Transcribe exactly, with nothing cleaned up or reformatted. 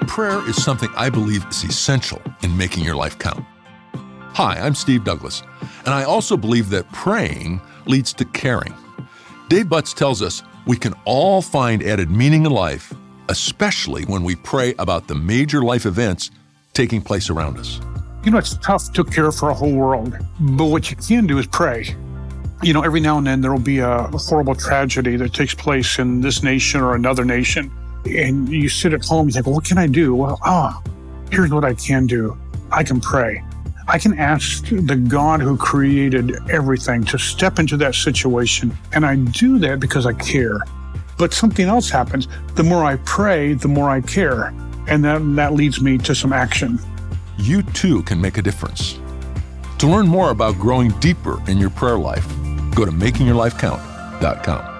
prayer is something I believe is essential in making your life count. Hi, I'm Steve Douglas, and I also believe that praying leads to caring. Dave Butts tells us we can all find added meaning in life, especially when we pray about the major life events taking place around us. You know, it's tough to care for a whole world, but what you can do is pray. You know, every now and then there will be a horrible tragedy that takes place in this nation or another nation, and you sit at home and you think, well, what can I do? Well, ah, here's what I can do. I can pray. I can ask the God who created everything to step into that situation, and I do that because I care. But something else happens. The more I pray, the more I care, and that, that leads me to some action. You too can make a difference. To learn more about growing deeper in your prayer life, go to making your life count dot com.